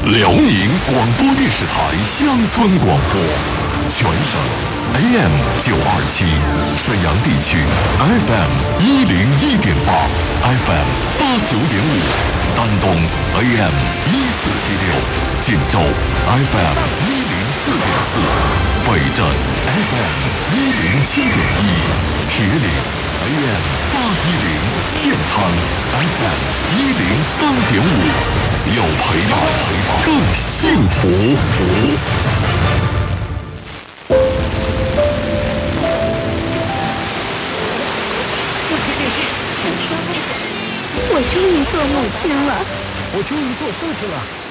辽宁广播电视台乡村广播，全省 AM 927，沈阳地区 FM 101.8， FM 89.5，丹东 AM 1476，锦州 FM 104.4，北镇 FM 107.1，铁岭 AM 810，建昌 FM 103.5。有陪伴更幸福。 我终于做母亲了， 我终于做父亲了。